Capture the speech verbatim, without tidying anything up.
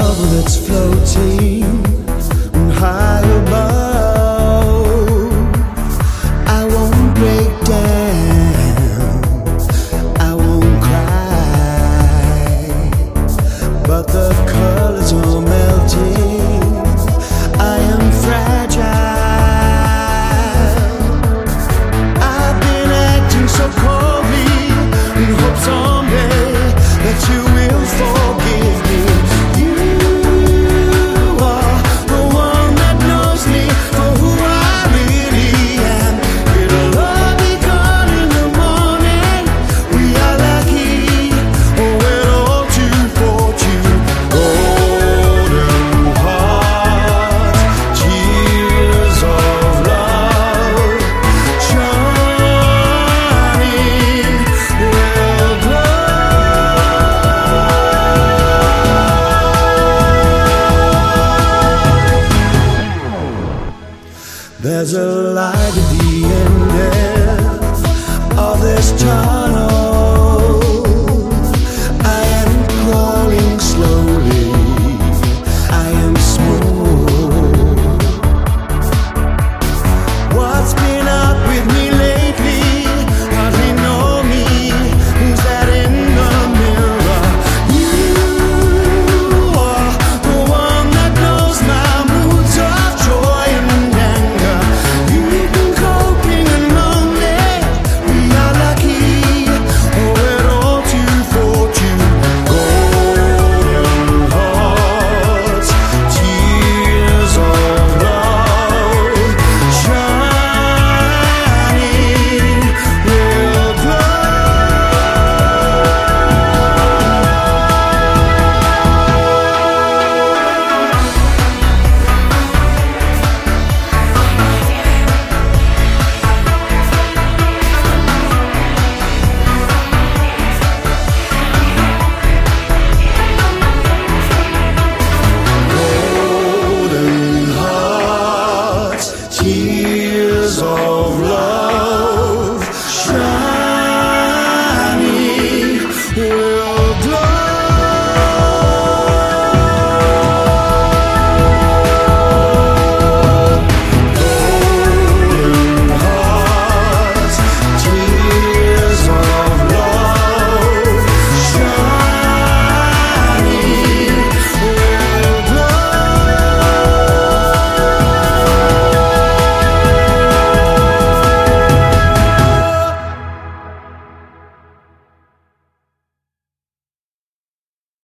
love that's floating high above. I won't break down, I won't cry, but the colors are melting. I am fragile. I've been acting so coldly in hope someday that you will forgive me. You are the one that knows me for who I really am. It'll all be gone in the morning. We are lucky, oh we're all too fortunate. Golden hearts, tears of love, shining will glow. There's a light at the end of all this time.